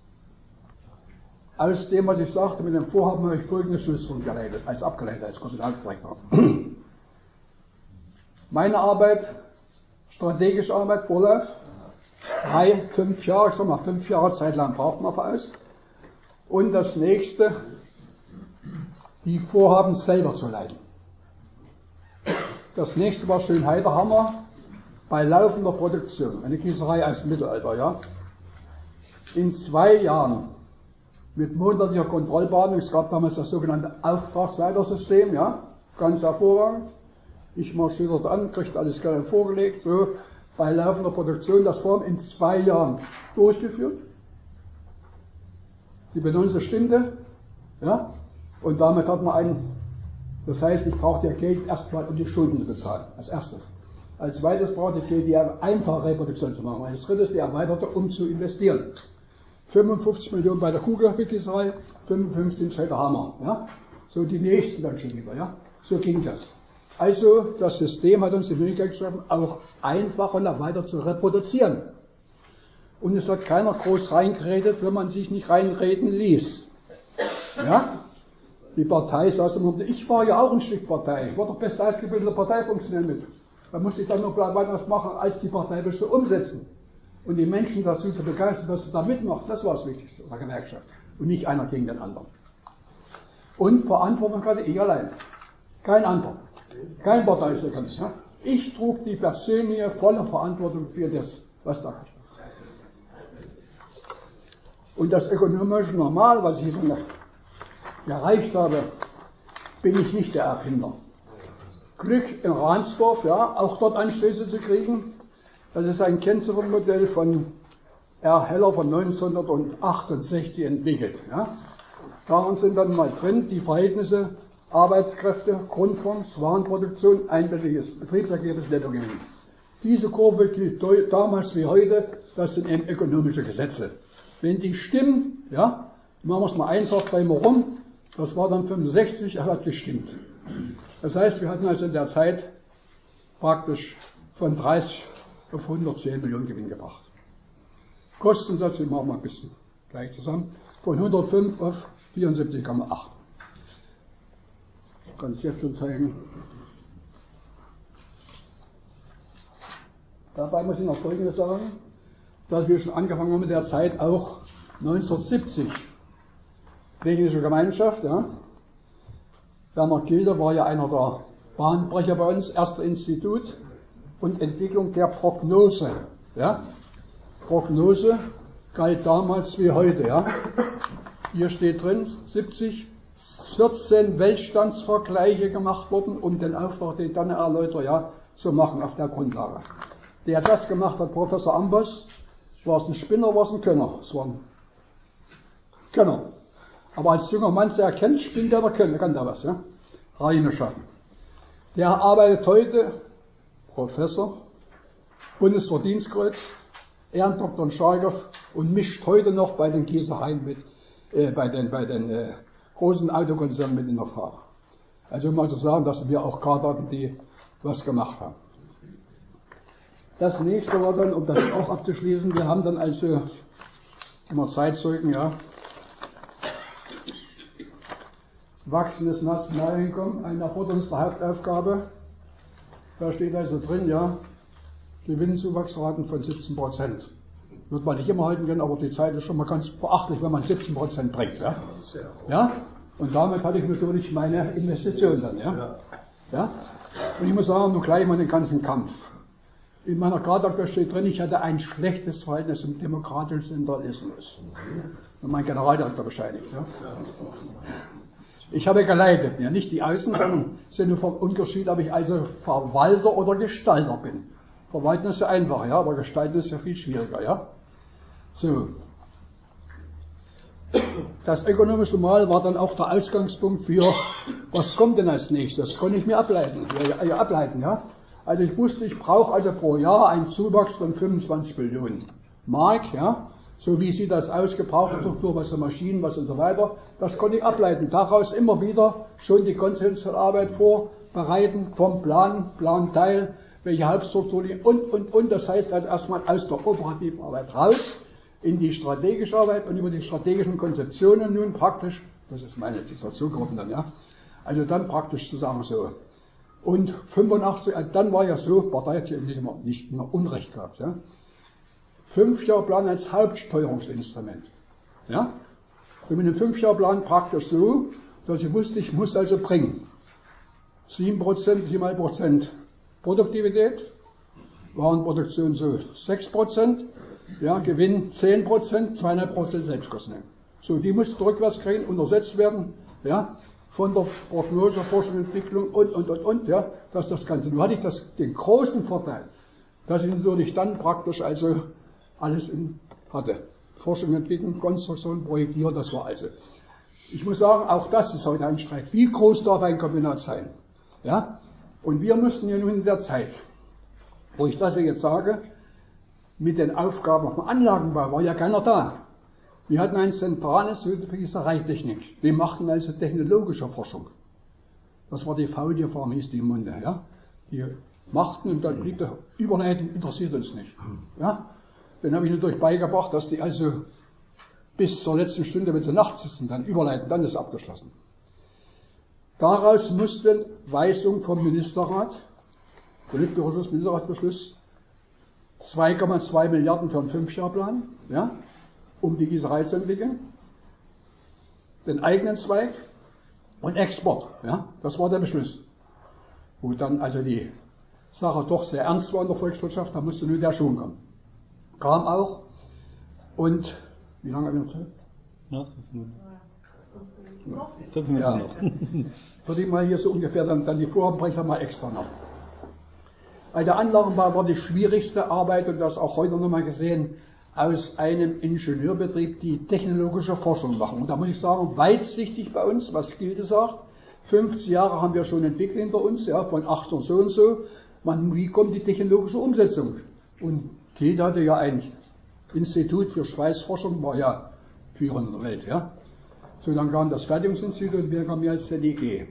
A: Aus dem, was ich sagte, mit dem Vorhaben habe ich folgende Schlussfolgerung geleitet, als Kombinatsdirektor. Meine Arbeit, strategische Arbeit, Vorlauf, 3, 5 Jahre, ich sag mal 5 Jahre Zeit lang braucht man aus. Und das nächste, die Vorhaben selber zu leiten. Das nächste war Schönheiderhammer bei laufender Produktion. Eine Gießerei aus dem Mittelalter, ja. In 2 Jahren mit monatlicher Kontrollbehandlung, es gab damals das sogenannte Auftragsleitersystem, ja, ganz hervorragend. Ich marschiere dort an, kriegte alles gerne vorgelegt, so, bei laufender Produktion, das Form in 2 Jahren durchgeführt. Die Benannung stimmte, ja, und damit hat man einen, das heißt, ich brauchte ja Geld erstmal, um die Schulden zu bezahlen, als erstes. Als zweites brauchte ich Geld, die einfache Reproduktion zu machen. Als drittes die erweiterte, um zu investieren. 55 Millionen bei der Kuhgießerei, 55 in Schönheiderhammer, ja. So die nächsten dann schon wieder, ja. So ging das. Also, das System hat uns die Möglichkeit geschaffen, auch einfach und weiter zu reproduzieren. Und es hat keiner groß reingeredet, wenn man sich nicht reinreden ließ. Ja? Die Partei saß immer, ich war ja auch ein Stück Partei. Ich war doch best ausgebildeter Parteifunktionär mit. Da musste ich dann noch was machen, als die Partei das umsetzen. Und die Menschen dazu zu begeistern, dass sie da mitmachen, das war das Wichtigste der Gewerkschaft. Und nicht einer gegen den anderen. Und Verantwortung hatte ich allein. Kein anderer. Kein Parteisekretär. Ja? Ich trug die persönliche volle Verantwortung für das, was da geschah. Und das ökonomische Normal, was ich noch erreicht habe, bin ich nicht der Erfinder. Glück in Ransdorf, ja, auch dort Anstöße zu kriegen. Das ist ein Kennziffernmodell von R. Heller von 1968 entwickelt. Ja. Daran sind dann mal drin die Verhältnisse Arbeitskräfte, Grundfonds, Warenproduktion, einbettiges Betriebsergebnis, Nettogewinn. Diese Kurve gilt damals wie heute, das sind eben ökonomische Gesetze. Wenn die stimmen, ja, machen wir es mal einfach, drehen wir rum, das war dann 65, er hat gestimmt. Das heißt, wir hatten also in der Zeit praktisch von 30 auf 110 Millionen Gewinn gebracht. Kostensatz, wir machen mal ein bisschen gleich zusammen, von 105 auf 74,8. Ich kann es jetzt schon zeigen. Dabei muss ich noch Folgendes sagen, dass wir schon angefangen haben mit der Zeit auch 1970. Technische Gemeinschaft, ja. Werner Gilder war ja einer der Bahnbrecher bei uns, erster Institut und Entwicklung der Prognose, ja. Prognose galt damals wie heute, ja. Hier steht drin, 70, 14 Weltstandsvergleiche gemacht worden, um den Auftrag, den dann erläutert, ja, zu machen auf der Grundlage. Der das gemacht hat, Professor Ambos, war es ein Spinner, war es ein Könner. Es war ein Könner. Aber als junger Mann, der erkennt, spinnt der Könner, kann der was, ja. Reine Schatten. Der arbeitet heute, Professor, Bundesverdienstkreuz, Ehrendoktor in Schargow und mischt heute noch bei den Gießereien mit, bei den großen Autokonzernen mit in der Fahrt. Also um mal zu sagen, dass wir auch Kader hatten, die was gemacht haben. Das nächste war dann, um das auch abzuschließen, wir haben dann also immer Zeitzeugen, ja, wachsendes Nationaleinkommen, eine Erfordernis der Hauptaufgabe. Da steht also drin, ja, Gewinnzuwachsraten von 17%. Wird man nicht immer halten können, aber die Zeit ist schon mal ganz beachtlich, wenn man 17% bringt. Ja? Ja? Und damit hatte ich natürlich meine Investition dann. Ja? Ja? Und ich muss sagen, nur gleich mal den ganzen Kampf. In meiner Gradakte steht drin, ich hatte ein schlechtes Verhältnis zum demokratischen Zentralismus. Und mein Generaldirektor bescheinigt. Ja? Ich habe geleitet, ja, nicht die Außen, sondern sind vom Unterschied, ob ich also Verwalter oder Gestalter bin. Verwalten ist ja einfach, ja, aber gestalten ist ja viel schwieriger, ja. So. Das ökonomische Mal war dann auch der Ausgangspunkt für, was kommt denn als nächstes? Das konnte ich mir ableiten, ja. Also ich wusste, ich brauche also pro Jahr einen Zuwachs von 25 Billionen Mark, ja. So wie sieht das aus, Gebrauchsstruktur, was für Maschinen, was und so weiter. Das konnte ich ableiten. Daraus immer wieder schon die konzeptionelle Arbeit vorbereiten, vom Planteil, welche Hauptstruktur und. Das heißt also erstmal aus der operativen Arbeit raus in die strategische Arbeit und über die strategischen Konzeptionen nun praktisch, das ist meine Dissertationsgruppe dann, ja, also dann praktisch zu sagen so. Und 85, also dann war ja so, Partei hat ja nicht mehr Unrecht gehabt, ja. 5-Jahr-Plan als Hauptsteuerungsinstrument. Ja? So mit dem 5-Jahr-Plan praktisch so, dass ich wusste, ich muss also bringen. 7%, 7,5% Produktivität, Warenproduktion so 6%, ja, Gewinn 10%, 2,5% Selbstkosten. So, die mussten rückwärts kriegen, untersetzt werden, ja, von der Prognose, Forschung, Entwicklung und, ja, das ist das Ganze. Nun hatte ich den großen Vorteil, dass ich natürlich dann praktisch also alles hatte. Forschung, Entwicklung, Konstruktion, Projektieren, das war also. Ich muss sagen, auch das ist heute ein Streit. Wie groß darf ein Kombinat sein? Ja? Und wir mussten ja nun in der Zeit, wo ich das jetzt sage, mit den Aufgaben vom Anlagenbau war ja keiner da. Wir hatten ein zentrales Institut für Gießereitechnik. Die machten also technologische Forschung. Das war die VD-Farm, hieß die im Munde. Ja? Die machten und dann blieb der Überleiten, interessiert uns nicht. Ja? Den habe ich natürlich beigebracht, dass die also bis zur letzten Stunde, wenn sie nachts sitzen, dann überleiten, dann ist abgeschlossen. Daraus mussten Weisungen vom Ministerrat, Politbüroausschuss, Ministerratsbeschluss, 2,2 Milliarden für einen 5-Jahr-Plan, ja, um die Gießerei zu entwickeln, den eigenen Zweig und Export, ja, das war der Beschluss. Wo dann also die Sache doch sehr ernst war in der Volkswirtschaft, da musste nun der Schwung kommen. Kam auch und, wie lange haben wir noch Zeit?
C: Noch 5 Minuten.
A: Ja.
C: 5 Minuten
A: Ja.
C: noch.
A: Würde ich mal hier so ungefähr dann die Vorbrecher mal extra noch. Bei der Anlagenbau war die schwierigste Arbeit, und das auch heute nochmal gesehen, aus einem Ingenieurbetrieb, die technologische Forschung machen. Und da muss ich sagen, weitsichtig bei uns, was Gilde sagt, 50 Jahre haben wir schon entwickelt hinter uns, ja, von 8 und so. Wie kommt die technologische Umsetzung? Und Gilde hatte ja ein Institut für Schweißforschung, war ja führend in der Welt, ja. So, dann kam das Fertigungsinstitut und wir kamen ja als ZDG.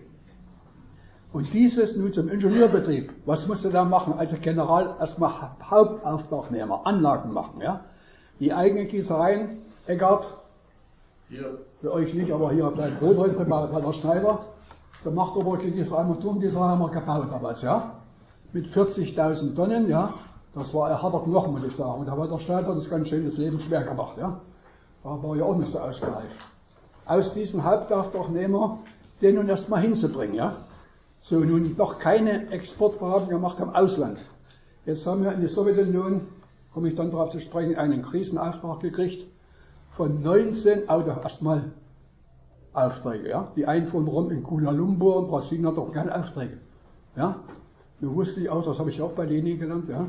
A: Und dieses nun zum Ingenieurbetrieb, was musste da machen? Also General erstmal Hauptauftragnehmer, Anlagen machen, ja. Die eigenen Gießereien, Eckart, hier. Für euch nicht, aber hier bei Brotholz, bei der Schneider, der macht aber Gießerei, Motorengießerei haben wir gebaut damals, ja. Mit 40.000 Tonnen, ja. Das war ein harter Knochen, muss ich sagen. Und da war der Schneider das ganz schön das Leben schwer gemacht, ja. Da war ja auch nicht so ausgereift. Aus diesem Hauptauftragnehmer, den nun erstmal hinzubringen, ja. So, nun noch keine Exportvorhaben gemacht im Ausland. Jetzt haben wir in der Sowjetunion, komme ich dann darauf zu sprechen, einen Krisenauftrag gekriegt von 19 erstmal Aufträge, ja. Die Einfuhr rum in Kuala Lumpur und Brasilien hat auch keine Aufträge, ja. Nun wusste ich auch, das habe ich auch bei Lenin gelernt, ja.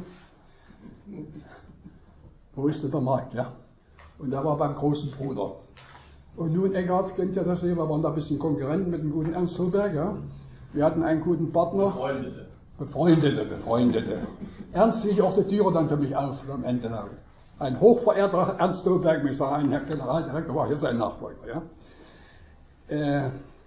A: Wo ist denn der Markt, ja. Und der war beim großen Bruder. Und nun, Eckart, kennt ja das hier, wir waren da ein bisschen Konkurrenten mit dem guten Ernst Holberg, ja. Wir hatten einen guten Partner. Befreundete. Ernst hielt auch die Türe dann für mich auf am Ende. Ein hochverehrter Ernst Holberg, ich sage, ein Herr Generaldirektor, war hier sein Nachfolger, ja.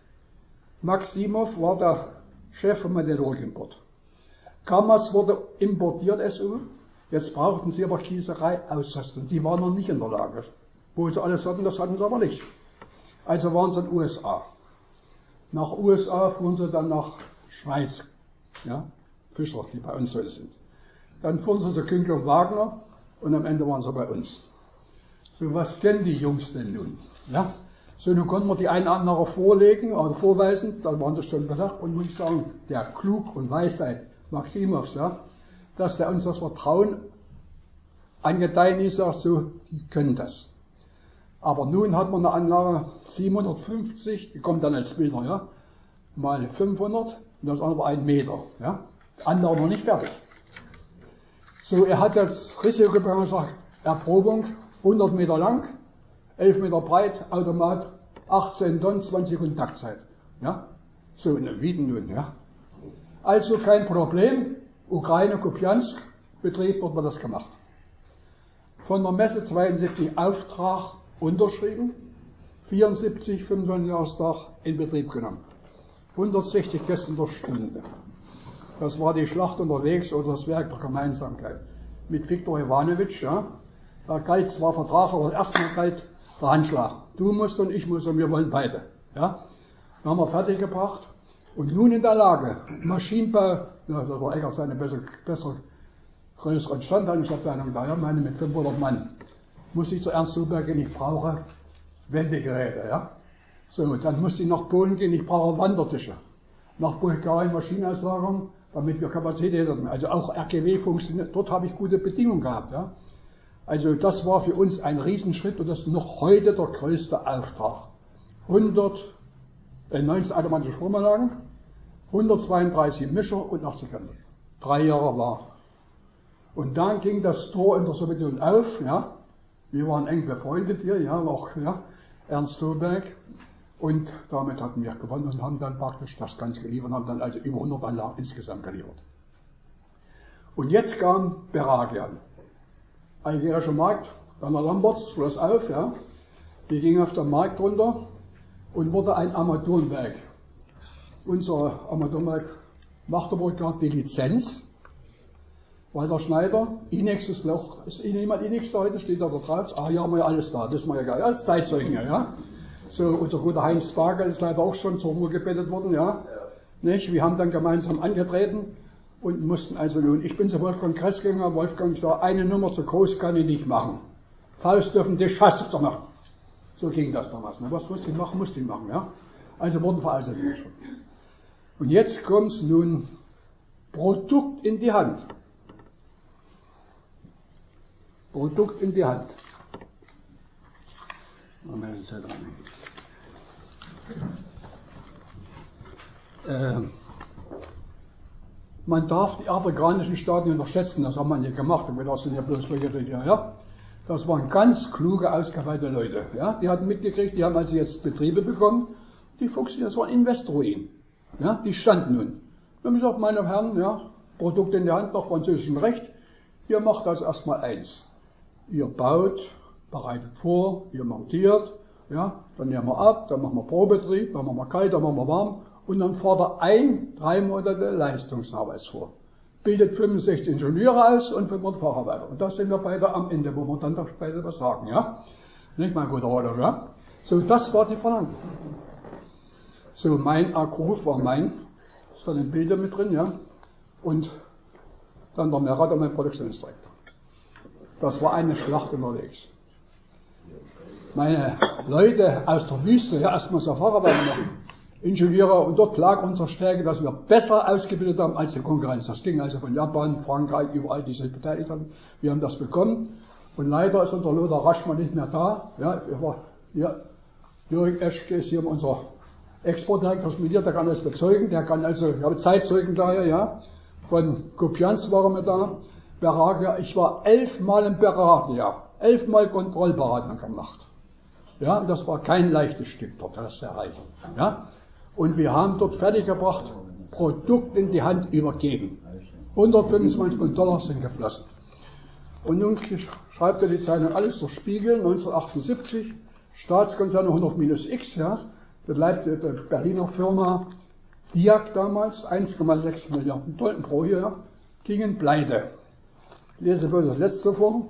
A: Maximov war der Chef vom Metallurgimport. Kammers wurde importiert, SU. Jetzt brauchten sie aber Gießerei-Ausrüstung. Die waren noch nicht in der Lage. Wo sie alles hatten, das hatten sie aber nicht. Also waren sie in den USA. Nach USA fuhren sie dann nach Schweiz. Ja, Fischer, die bei uns heute sind. Dann fuhren sie zu Künkler und Wagner und am Ende waren sie bei uns. So, was kennen die Jungs denn nun? Ja? So, nun konnten wir die einen oder andere vorlegen oder vorweisen, da waren das schon gesagt, und muss ich sagen, der Klug und Weisheit Maximovs, ja, dass der uns das Vertrauen angedeihen ist, sagt so, die können das. Aber nun hat man eine Anlage 750, die kommt dann als Bilder, ja, mal 500 und das andere 1 Meter, ja. Die Anlage noch nicht fertig. So, er hat das Risiko gebracht und gesagt, Erprobung 100 Meter lang, 11 Meter breit, Automat, 18 Tonnen, 20 Sekunden Taktzeit, ja. So, in der Wieden nun, ja. Also kein Problem, Ukraine, Kupiansk, Betrieb, wird man das gemacht. Von der Messe 72 Auftrag unterschrieben, 74, 25 Jahrestag in Betrieb genommen. 160 Kästen der Stunde. Das war die Schlacht unterwegs oder das Werk der Gemeinsamkeit. Mit Viktor Ivanovich, ja. Da galt zwar Vertrag, aber erstmal galt der Handschlag. Du musst und ich muss und wir wollen beide, ja. Dann haben wir fertiggebracht und nun in der Lage, Maschinenbau, ja, das war Eckert seine bessere, größere Instandhaltungsabteilung da, ja, meine mit 500 Mann. Muss ich zu Ernst Holberg gehen, ich brauche Wendegeräte, ja. So, dann musste ich nach Polen gehen, ich brauche Wandertische. Nach Bulgarien Maschinenauslagerung, damit wir Kapazität hatten. Also auch RGW funktioniert, dort habe ich gute Bedingungen gehabt. Ja. Also das war für uns ein Riesenschritt und das ist noch heute der größte Auftrag. 19 automatische Stromanlagen, 132 Mischer und 80 Händler. 3 Jahre war. Und dann ging das Tor in der Sowjetunion auf, ja. Wir waren eng befreundet hier, ja, auch, ja, Ernst Thoberg. Und damit hatten wir gewonnen und haben dann praktisch das Ganze geliefert, haben dann also über 100 Anlagen insgesamt geliefert. Und jetzt kam Beragia an. Algerischer Markt, Werner Lamberts, schloss auf, ja. Wir gingen auf den Markt runter und wurde ein Armaturenwerk. Unser Armaturenwerk Magdeburg gab die Lizenz, weil der Schneider, Inex ist Loch, ist Ihnen jemand Inex da heute, steht da drauf, ah, hier haben wir ja alles da, das ist mir egal, alles Zeitzeugen, ja. So, unser guter Heinz Bargel ist leider auch schon zur Ruhe gebettet worden, ja. Nicht? Wir haben dann gemeinsam angetreten und mussten also nun, ich bin zu Wolfgang Kress gegangen, Wolfgang, ich sage, eine Nummer zu groß kann ich nicht machen. Faust dürfen Tisch hast du doch noch. So ging das damals. Ne? Was musste ich machen, ja. Also wurden veraltet. Und jetzt kommt nun Produkt in die Hand. Produkt in die Hand. Man darf die afrikanischen Staaten unterschätzen, das haben wir nicht gemacht, damit das sind ja bloß Leute, ja. Das waren ganz kluge, ausgefeilte Leute, ja. Die hatten mitgekriegt, die haben also jetzt Betriebe bekommen, die funktionieren, das waren Investoren, ja, die standen nun. Wir haben gesagt, meine Herren, ja, Produkt in der Hand nach französischem Recht, ihr macht also erstmal eins. Ihr baut, bereitet vor, ihr montiert, ja, dann nehmen wir ab, dann machen wir Probetrieb, dann machen wir kalt, dann machen wir warm und dann fordert 3 Monate Leistungsnachweis vor. Bildet 65 Ingenieure aus und 500 Facharbeiter. Und das sind wir beide am Ende, wo wir dann doch später was sagen, ja. Nicht mein guter Roller, ja. So, das war die Verlangung. So, mein Akruf war ist dann im Bilder mit drin, ja. Und dann der Merater, mein Produktionsdirektor. Das war eine Schlacht unterwegs. Meine Leute aus der Wüste, ja, erstmal so Facharbeiter machen, Ingenieure, und dort lag unsere Stärke, dass wir besser ausgebildet haben als die Konkurrenz. Das ging also von Japan, Frankreich, überall, die sich beteiligt haben. Wir haben das bekommen. Und leider ist unser Lothar Raschmann nicht mehr da. Ja, Jürgen Eschke ist hier unser Exportdirektor mit dir, der kann das bezeugen. Der kann also, ich habe Zeitzeugen daher, ja. Von Kupiansk waren wir da. Beragia, ich war 11 Mal in Beragia, 11 Mal Kontrollberatung gemacht. Ja, und das war kein leichtes Stück dort, das zu erreichen. Ja, und wir haben dort fertiggebracht, Produkt in die Hand übergeben. 125 Millionen Dollar sind geflossen. Und nun schreibt er die Zeitung alles durch Spiegel, 1978, Staatskonzerne 100 minus X, ja, bleibt die Berliner Firma Diag damals, 1,6 Milliarden Dollar pro Jahr, gingen pleite. Ich lese bloß das letzte vor.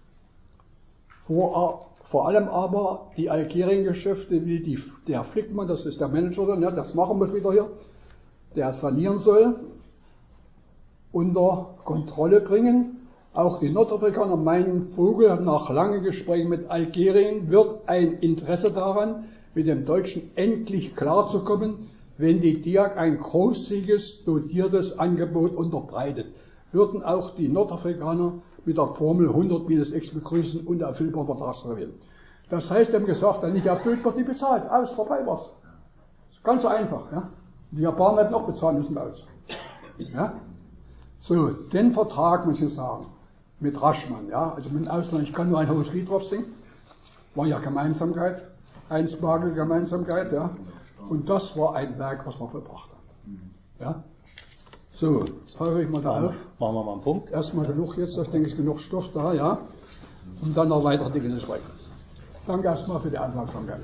A: Vor allem aber die Algerien-Geschäfte, wie der Flickmann, das ist der Manager dann, ja, das machen wir wieder hier, der sanieren soll, unter Kontrolle bringen. Auch die Nordafrikaner meinen, Vogel nach langen Gesprächen mit Algerien wird ein Interesse daran, mit dem Deutschen endlich klarzukommen, wenn die Diag ein großzügiges, dotiertes Angebot unterbreitet. Würden auch die Nordafrikaner mit der Formel 100 minus X begrüßen und erfüllbar Vertragsrevieren. Das heißt, die haben gesagt, wenn nicht erfüllt wird, die bezahlt. Aus, vorbei war's. Ganz so einfach, ja. Die Japaner hätten auch bezahlen müssen bei uns. Ja. So, den Vertrag muss ich sagen, mit Raschmann, ja, also mit dem Ausland, ich kann nur ein hohes Lied drauf singen. War ja Gemeinsamkeit, Einsbagel Gemeinsamkeit, ja. Und das war ein Werk, was wir vollbracht haben. Ja. So, jetzt höre ich mal da auf.
C: Machen wir mal einen Punkt.
A: Erstmal genug jetzt, ich denke, ist genug Stoff da, ja. Und dann noch weitere Dinge sprechen. Danke erstmal für die Aufmerksamkeit.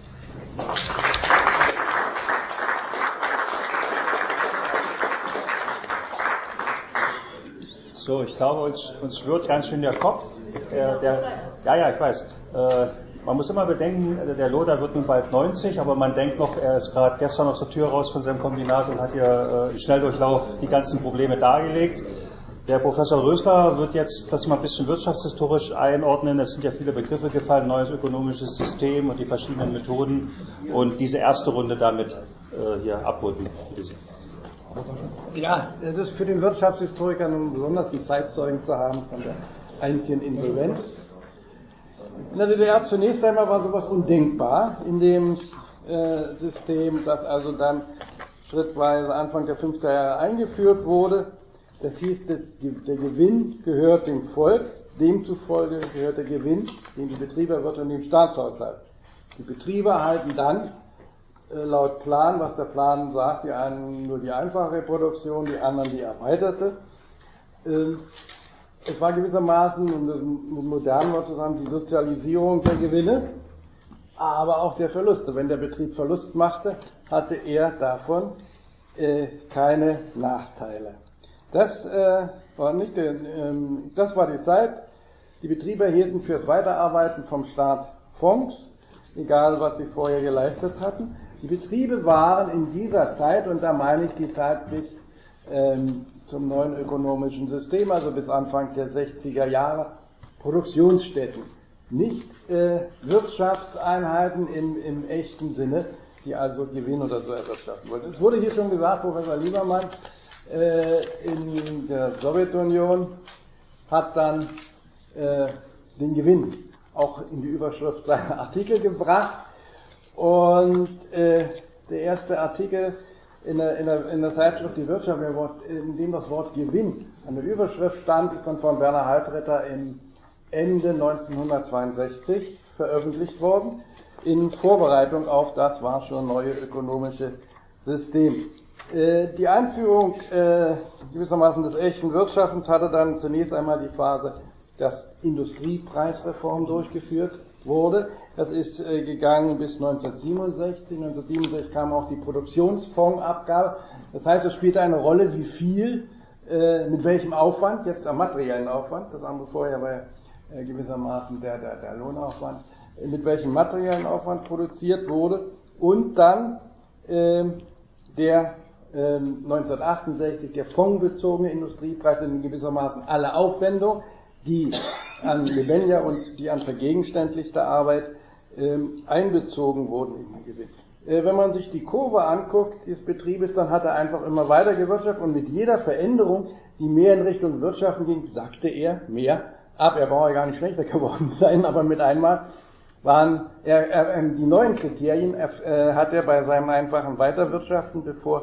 C: So, ich glaube, uns schwirrt ganz schön der Kopf. Ja, ich weiß. Man muss immer bedenken, der Lothar wird nun bald 90, aber man denkt noch, er ist gerade gestern aus der Tür raus von seinem Kombinat und hat hier im Schnelldurchlauf die ganzen Probleme dargelegt. Der Professor Rösler wird jetzt das mal ein bisschen wirtschaftshistorisch einordnen. Es sind ja viele Begriffe gefallen, neues ökonomisches System und die verschiedenen Methoden. Und diese erste Runde damit hier abholen. Bitte sehr.
D: Ja, das ist für den Wirtschaftshistoriker nun besonders ein Zeitzeugen zu haben von der einzigen Insolvenz. In der DDR zunächst einmal war sowas undenkbar in dem System, das also dann schrittweise Anfang der 50er Jahre eingeführt wurde. Das hieß, der Gewinn gehört dem Volk, demzufolge gehört der Gewinn, den die Betriebe erwirtschaften, dem Staatshaushalt. Die Betriebe erhalten dann laut Plan, was der Plan sagt, die einen nur die einfache Reproduktion, die anderen die erweiterte. Es war gewissermaßen, um das mit modernen Wort zu sagen, die Sozialisierung der Gewinne, aber auch der Verluste. Wenn der Betrieb Verlust machte, hatte er davon keine Nachteile. Das war die Zeit. Die Betriebe erhielten fürs Weiterarbeiten vom Staat Fonds, egal was sie vorher geleistet hatten. Die Betriebe waren in dieser Zeit, und da meine ich die Zeit bis zum neuen ökonomischen System, also bis Anfang der 60er Jahre, Produktionsstätten, nicht Wirtschaftseinheiten im echten Sinne, die also Gewinn oder so erwirtschaften wollten. Es wurde hier schon gesagt, Professor Liebermann, in der Sowjetunion hat dann den Gewinn auch in die Überschrift seiner Artikel gebracht, und der erste Artikel in der Zeitschrift Die Wirtschaft, in dem das Wort Gewinn an der Überschrift stand, ist dann von Werner Halbretter im Ende 1962 veröffentlicht worden, in Vorbereitung auf das war schon neue ökonomische System. Die Einführung gewissermaßen des echten Wirtschaftens hatte dann zunächst einmal die Phase, dass Industriepreisreform durchgeführt wurde. Das ist gegangen bis 1967. 1967 kam auch die Produktionsfondsabgabe. Das heißt, es spielte eine Rolle, wie viel, mit welchem Aufwand, jetzt am materiellen Aufwand, das andere vorher war ja gewissermaßen der Lohnaufwand, mit welchem materiellen Aufwand produziert wurde, und dann der 1968 der fondsbezogene Industriepreis, in gewissermaßen alle Aufwendungen, die an lebendiger und die an vergegenständlichter Arbeit einbezogen wurden in den Gewinn. Wenn man sich die Kurve anguckt des Betriebes, dann hat er einfach immer weiter gewirtschaftet, und mit jeder Veränderung, die mehr in Richtung Wirtschaften ging, sagte er mehr ab. Er brauche ja gar nicht schlechter geworden sein, aber mit einmal waren die neuen Kriterien hat er bei seinem einfachen Weiterwirtschaften, bevor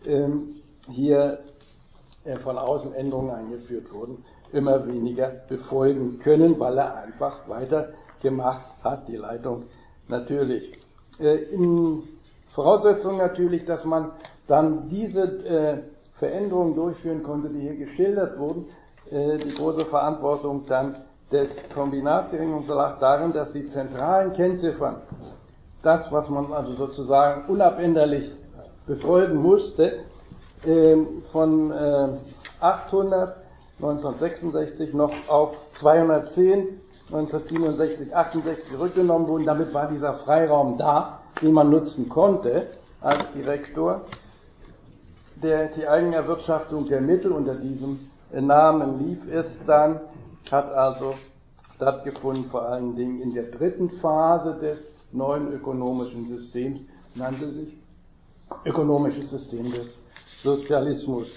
D: hier von außen Änderungen eingeführt wurden, immer weniger befolgen können, weil er einfach weitergemacht hat, die Leitung natürlich. In Voraussetzung natürlich, dass man dann diese Veränderungen durchführen konnte, die hier geschildert wurden, die große Verantwortung dann des Kombinatgeringen lag darin, dass die zentralen Kennziffern, das, was man also sozusagen unabänderlich befolgen musste, von 800 1966 noch auf 210, 1967, 68 zurückgenommen wurden. Damit war dieser Freiraum da, den man nutzen konnte als Direktor. Die Eigenerwirtschaftung der Mittel unter diesem Namen lief es dann, hat also stattgefunden vor allen Dingen in der dritten Phase des neuen ökonomischen Systems, nannte sich ökonomisches System des Sozialismus.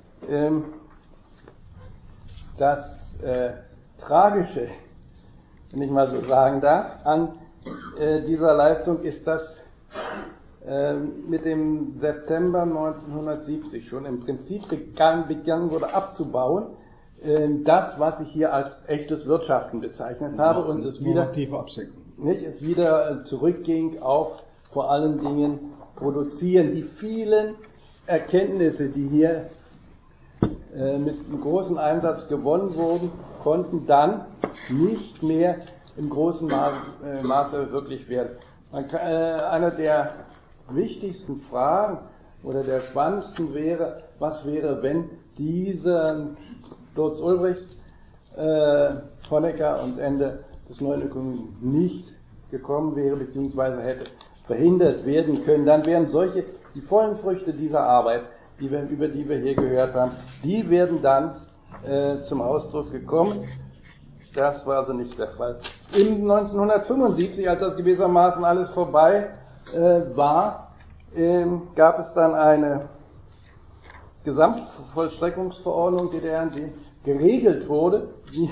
D: Das Tragische, wenn ich mal so sagen darf, an dieser Leistung ist, dass mit dem September 1970 schon im Prinzip begann wurde abzubauen, das, was ich hier als echtes Wirtschaften bezeichnet habe, und es wieder zurückging auf vor allen Dingen Produzieren. Die vielen Erkenntnisse, die hier mit einem großen Einsatz gewonnen wurden, konnten dann nicht mehr im großen Maße wirklich werden. Einer der wichtigsten Fragen oder der spannendsten wäre, was wäre, wenn diese Lutz Ulbricht, Honecker und Ende des neuen Ökonomismus nicht gekommen wäre, beziehungsweise hätte verhindert werden können, dann wären die vollen Früchte dieser Arbeit, über die wir hier gehört haben, die werden dann zum Ausdruck gekommen. Das war also nicht der Fall. Im 1975, als das gewissermaßen alles vorbei war, gab es dann eine Gesamtvollstreckungsverordnung DDR, in der geregelt wurde, wie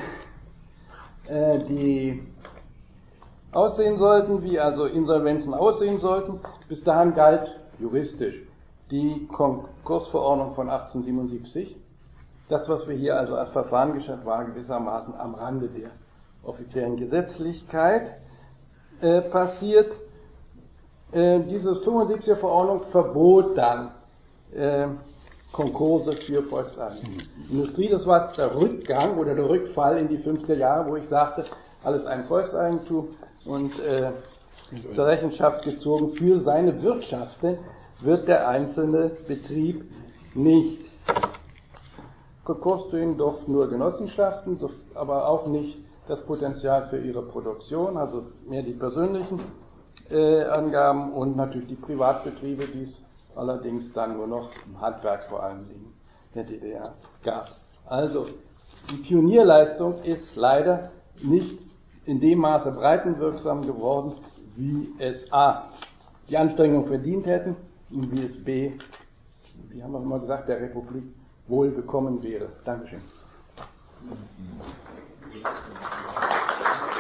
D: die aussehen sollten, wie also Insolvenzen aussehen sollten. Bis dahin galt juristisch die Konkursverordnung von 1877. Das, was wir hier also als Verfahren geschafft, war gewissermaßen am Rande der offiziellen Gesetzlichkeit passiert. Diese 75er Verordnung verbot dann Konkurse für volkseigenes Industrie. Das war der Rückgang oder der Rückfall in die 50er Jahre, wo ich sagte, alles ein Volkseigentum und zur Rechenschaft gezogen für seine Wirtschaften wird der einzelne Betrieb nicht. Konkurs tun durften nur Genossenschaften, aber auch nicht das Potenzial für ihre Produktion, also mehr die persönlichen Angaben und natürlich die Privatbetriebe, die es allerdings dann nur noch im Handwerk vor allen Dingen der DDR gab. Also die Pionierleistung ist leider nicht in dem Maße breitenwirksam geworden, wie es A, die Anstrengungen verdient hätten und wie es B, wie haben wir immer gesagt, der Republik wohl bekommen wäre. Dankeschön.